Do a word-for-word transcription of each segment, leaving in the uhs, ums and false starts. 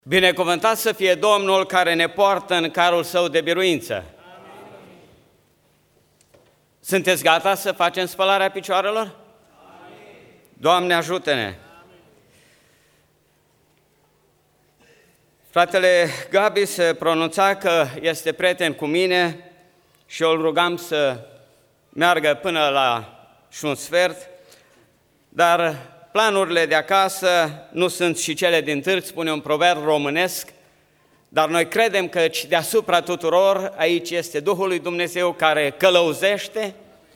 Binecuvântat să fie Domnul care ne poartă în carul Său de biruință. Amin. Sunteți gata să facem spălarea picioarelor? Amin. Doamne, ajută-ne! Amin. Fratele Gabi se pronunța că este prieten cu mine și îl rugam să meargă până la și un sfert, dar planurile de acasă nu sunt și cele din târg, spune un proverb românesc, dar noi credem că deasupra tuturor aici este Duhul lui Dumnezeu care călăuzește,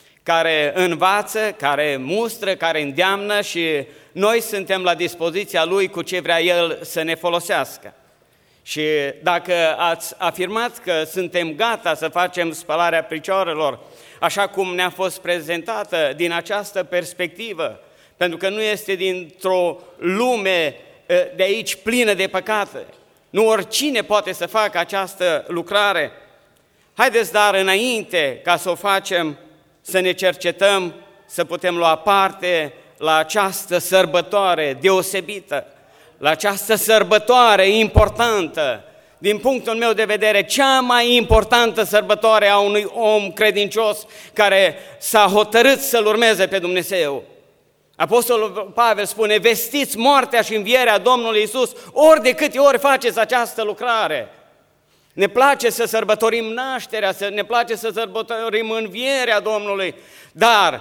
care învață, care mustră, care îndeamnă și noi suntem la dispoziția Lui cu ce vrea El să ne folosească. Și dacă ați afirmat că suntem gata să facem spălarea picioarelor, așa cum ne-a fost prezentată din această perspectivă, pentru că nu este dintr-o lume de aici plină de păcate. Nu oricine poate să facă această lucrare. Haideți dar înainte ca să o facem, să ne cercetăm, să putem lua parte la această sărbătoare deosebită, la această sărbătoare importantă, din punctul meu de vedere, cea mai importantă sărbătoare a unui om credincios care s-a hotărât să-L urmeze pe Dumnezeu. Apostolul Pavel spune, vestiți moartea și învierea Domnului Iisus, ori de câte ori faceți această lucrare. Ne place să sărbătorim nașterea, ne place să sărbătorim învierea Domnului, dar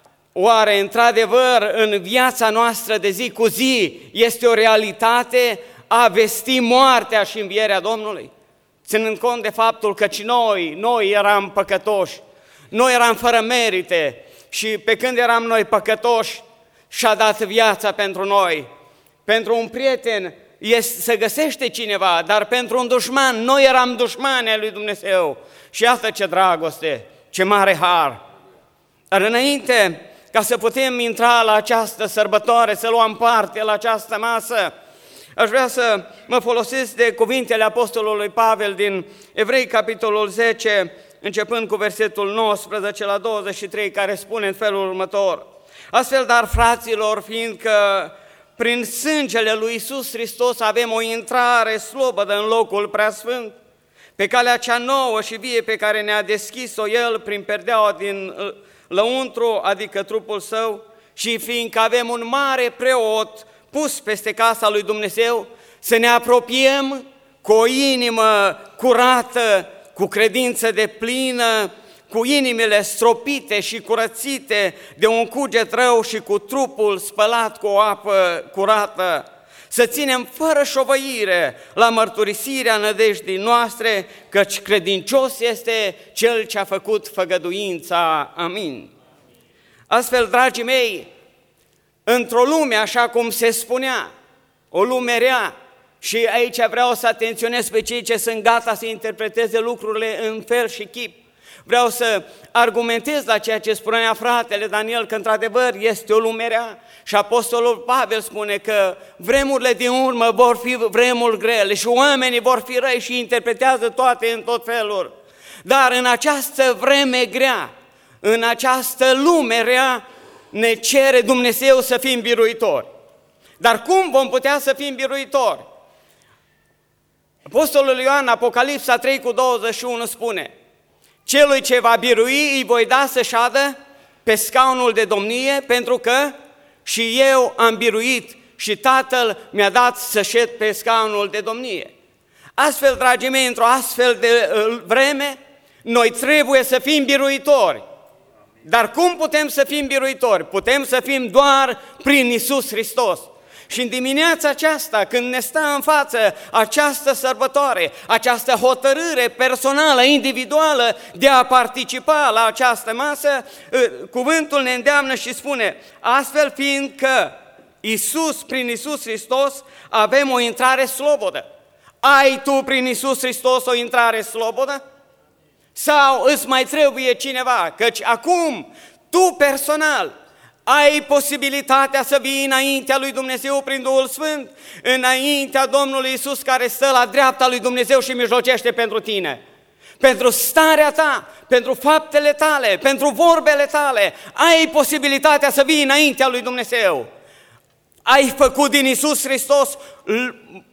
oare într-adevăr în viața noastră de zi cu zi este o realitate a vesti moartea și învierea Domnului? Ținând cont de faptul că și noi, noi eram păcătoși, noi eram fără merite și pe când eram noi păcătoși, și-a dat viața pentru noi. Pentru un prieten se găsește cineva, dar pentru un dușman, noi eram dușmani ai lui Dumnezeu. Și iată ce dragoste, ce mare har! Dar înainte, ca să putem intra la această sărbătoare, să luăm parte la această masă, aș vrea să mă folosesc de cuvintele Apostolului Pavel din Evrei, capitolul zece, începând cu versetul nouăsprezece la douăzeci și trei, care spune în felul următor. Astfel, dar, fraților, fiindcă prin sângele lui Iisus Hristos avem o intrare slobodă în locul preasfânt, pe calea cea nouă și vie pe care ne-a deschis-o El prin perdeaua din lăuntru, adică trupul Său, și fiindcă avem un mare preot pus peste casa lui Dumnezeu, să ne apropiem cu o inimă curată, cu credință deplină, cu inimile stropite și curățite de un cuget rău și cu trupul spălat cu o apă curată, să ținem fără șovăire la mărturisirea nădejdii noastre, căci credincios este Cel ce a făcut făgăduința. Amin. Astfel, dragii mei, într-o lume, așa cum se spunea, o lume rea, și aici vreau să atenționez pe cei ce sunt gata să interpreteze lucrurile în fel și chip, vreau să argumentez la ceea ce spunea fratele Daniel, că într-adevăr este o lume rea și Apostolul Pavel spune că vremurile din urmă vor fi vremuri grele și oamenii vor fi răi și interpretează toate în tot felul. Dar în această vreme grea, în această lume rea, ne cere Dumnezeu să fim biruitori. Dar cum vom putea să fim biruitori? Apostolul Ioan, Apocalipsa trei cu douăzeci și unu spune: celui ce va birui îi voi da să șadă pe scaunul de domnie, pentru că și eu am biruit și Tatăl mi-a dat să șed pe scaunul de domnie. Astfel, dragii mei, într-o astfel de vreme, noi trebuie să fim biruitori. Dar cum putem să fim biruitori? Putem să fim doar prin Iisus Hristos. Și în dimineața aceasta, când ne stă în față această sărbătoare, această hotărâre personală, individuală de a participa la această masă, cuvântul ne îndeamnă și spune: astfel fiindcă Iisus, prin Iisus Hristos, avem o intrare slobodă. Ai tu prin Iisus Hristos o intrare slobodă? Sau îți mai trebuie cineva? Căci acum, tu personal, ai posibilitatea să vii înaintea lui Dumnezeu prin Duhul Sfânt, înaintea Domnului Iisus care stă la dreapta lui Dumnezeu și mijlocește pentru tine. Pentru starea ta, pentru faptele tale, pentru vorbele tale, ai posibilitatea să vii înaintea lui Dumnezeu. Ai făcut din Iisus Hristos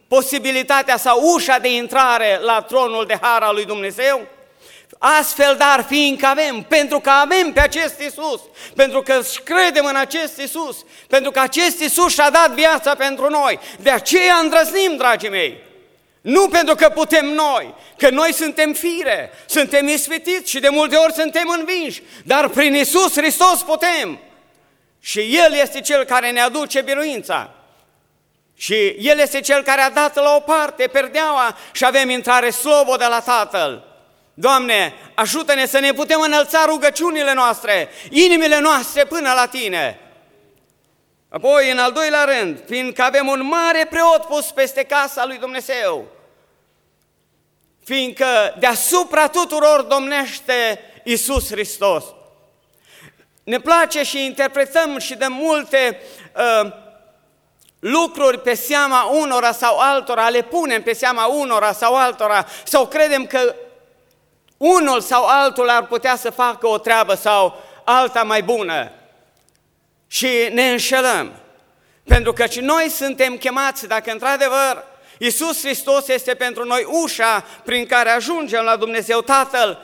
posibilitatea sau ușa de intrare la tronul de har al lui Dumnezeu. Astfel, dar fiindcă avem, pentru că avem pe acest Iisus, pentru că credem în acest Iisus, pentru că acest Iisus și-a dat viața pentru noi, de aceea îndrăznim, dragii mei. Nu pentru că putem noi, că noi suntem fire, suntem ispitiți și de multe ori suntem învinși, dar prin Iisus Hristos putem. Și El este Cel care ne aduce biruința. Și El este Cel care a dat la o parte perdeaua și avem intrare slobodă la Tatăl. Doamne, ajută-ne să ne putem înălța rugăciunile noastre, inimile noastre până la Tine. Apoi, în al doilea rând, fiindcă avem un mare preot pus peste casa lui Dumnezeu, fiindcă deasupra tuturor domnește Iisus Hristos. Ne place și interpretăm și de multe uh, lucruri pe seama unora sau altora, le punem pe seama unora sau altora, sau credem că unul sau altul ar putea să facă o treabă sau alta mai bună. Și ne înșelăm. Pentru că și noi suntem chemați, dacă într-adevăr Iisus Hristos este pentru noi ușa prin care ajungem la Dumnezeu Tatăl,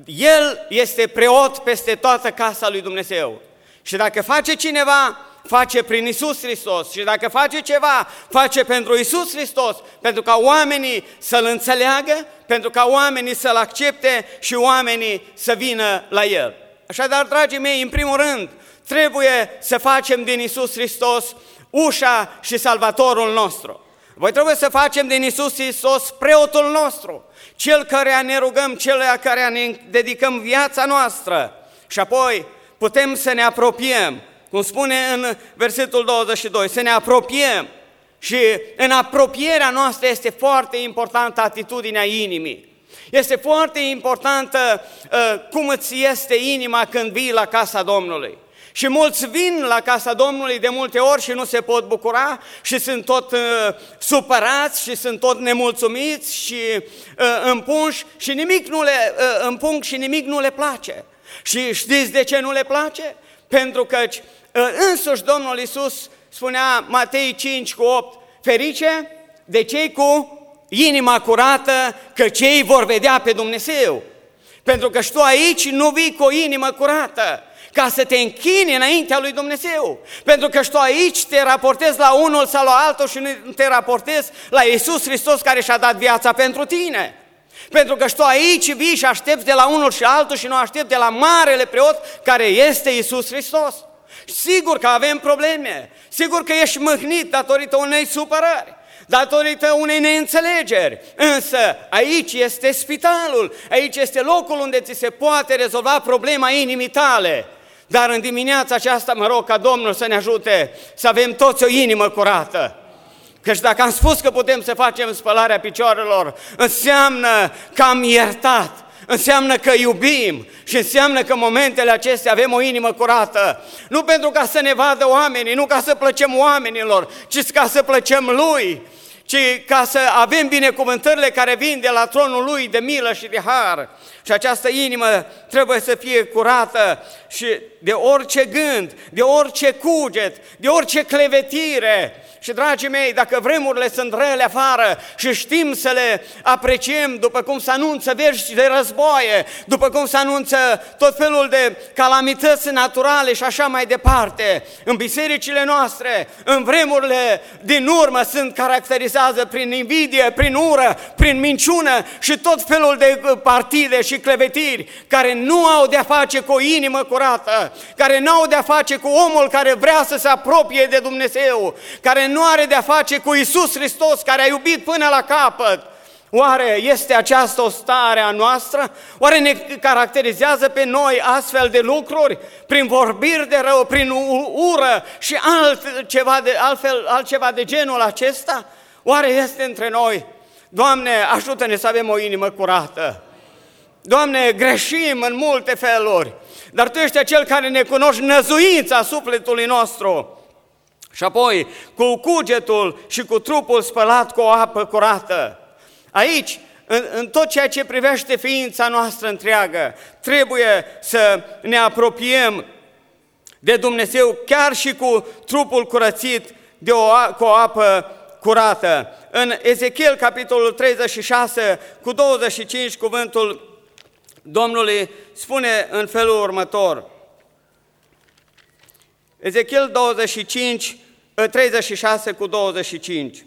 El este preot peste toată casa lui Dumnezeu. Și dacă face cineva, face prin Iisus Hristos. Și dacă face ceva, face pentru Iisus Hristos, pentru ca oamenii să-L înțeleagă, pentru ca oamenii să-L accepte și oamenii să vină la El. Așadar, dragii mei, în primul rând, trebuie să facem din Iisus Hristos ușa și salvatorul nostru. Voi trebuie să facem din Iisus Hristos preotul nostru, cel căreia ne rugăm, cel căreia ne dedicăm viața noastră. Și apoi putem să ne apropiem, cum spune în versetul douăzeci și doi, să ne apropiem. Și în apropierea noastră este foarte importantă atitudinea inimii. Este foarte importantă uh, cum îți este inima când vii la casa Domnului. Și mulți vin la casa Domnului de multe ori și nu se pot bucura și sunt tot uh, supărați și sunt tot nemulțumiți și uh, împunși și nimic nu le uh, împung și nimic nu le place. Și știți de ce nu le place? Pentru că uh, însuși Domnul Iisus spunea, Matei cinci cu opt, ferice de cei cu inima curată, că cei vor vedea pe Dumnezeu. Pentru că și tu aici nu vii cu o inimă curată, ca să te închini înaintea lui Dumnezeu. Pentru că și tu aici te raportezi la unul sau la altul și nu te raportezi la Iisus Hristos care și-a dat viața pentru tine. Pentru că și tu aici vii și aștepți de la unul și altul și nu aștepți de la marele preot care este Iisus Hristos. Sigur că avem probleme, sigur că ești mâhnit datorită unei supărări, datorită unei neînțelegeri, însă aici este spitalul, aici este locul unde ți se poate rezolva problema inimii tale. Dar în dimineața aceasta mă rog ca Domnul să ne ajute să avem toți o inimă curată. Căci dacă am spus că putem să facem spălarea picioarelor, înseamnă că am iertat, înseamnă că iubim și înseamnă că în momentele acestea avem o inimă curată. Nu pentru ca să ne vadă oamenii, nu ca să plăcem oamenilor, ci ca să plăcem Lui, ci ca să avem binecuvântările care vin de la tronul Lui de milă și de har. Și această inimă trebuie să fie curată și de orice gând, de orice cuget, de orice clevetire. Și, dragii mei, dacă vremurile sunt rele afară și știm să le apreciem, după cum se anunță vești de războaie, după cum se anunță tot felul de calamități naturale și așa mai departe, în bisericile noastre, în vremurile din urmă sunt caracterizează prin invidie, prin ură, prin minciună și tot felul de partide și clevetiri care nu au de-a face cu o inimă curată, care nu au de-a face cu omul care vrea să se apropie de Dumnezeu, care nu are de-a face cu Iisus Hristos care a iubit până la capăt. Oare este aceasta o stare a noastră? Oare ne caracterizează pe noi astfel de lucruri? Prin vorbiri de rău, prin ură și altceva de, altfel, altceva de genul acesta? Oare este între noi? Doamne, ajută-ne să avem o inimă curată. Doamne, greșim în multe feluri, dar Tu ești Cel care ne cunoști năzuința sufletului nostru. Și apoi, cu cugetul și cu trupul spălat cu o apă curată. Aici, în, în tot ceea ce privește ființa noastră întreagă, trebuie să ne apropiem de Dumnezeu chiar și cu trupul curățit de o, cu o apă curată. În Ezechiel, capitolul treizeci și șase, cu douăzeci și cinci, cuvântul Domnului spune în felul următor. Ezechiel douăzeci și cinci, treizeci și șase cu douăzeci și cinci.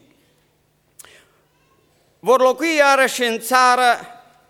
Vor locui iarăși în țară,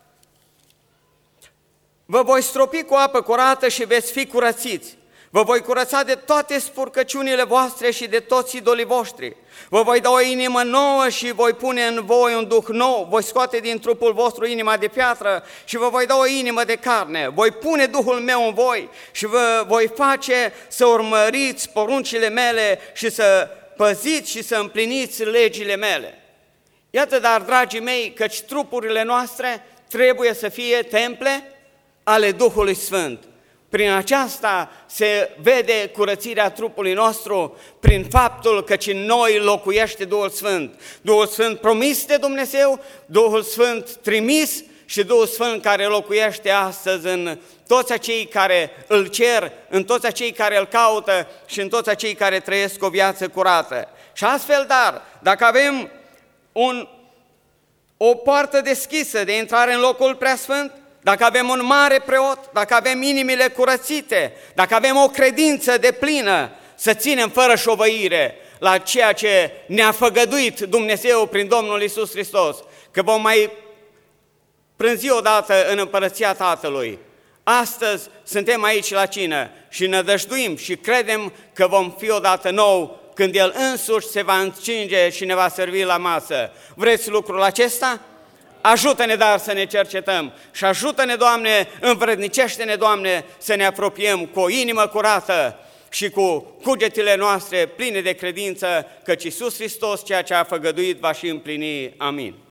vă voi stropi cu apă curată și veți fi curățiți. Vă voi curăța de toate spurcăciunile voastre și de toți idolii voștri. Vă voi da o inimă nouă și voi pune în voi un duh nou. Voi scoate din trupul vostru inima de piatră și vă voi da o inimă de carne. Voi pune Duhul meu în voi și vă voi face să urmăriți poruncile mele și să păziți și să împliniți legile mele. Iată, dar, dragii mei, căci trupurile noastre trebuie să fie temple ale Duhului Sfânt. Prin aceasta se vede curățirea trupului nostru, prin faptul că în noi locuiește Duhul Sfânt. Duhul Sfânt promis de Dumnezeu, Duhul Sfânt trimis și Duhul Sfânt care locuiește astăzi în toți acei care îl cer, în toți acei care îl caută și în toți acei care trăiesc o viață curată. Și astfel, dar, dacă avem un, o poartă deschisă de intrare în locul preasfânt, dacă avem un mare preot, dacă avem inimile curățite, dacă avem o credință deplină, să ținem fără șovăire la ceea ce ne-a făgăduit Dumnezeu prin Domnul Iisus Hristos, că vom mai prânzi odată în împărăția Tatălui. Astăzi suntem aici la cină și nădăjduim și credem că vom fi odată nou când El însuși se va încinge și ne va servi la masă. Vreți lucrul acesta? Ajută-ne, dar, să ne cercetăm și ajută-ne, Doamne, învrednicește-ne, Doamne, să ne apropiem cu o inimă curată și cu cugetile noastre pline de credință, căci Iisus Hristos ceea ce a făgăduit va și împlini. Amin.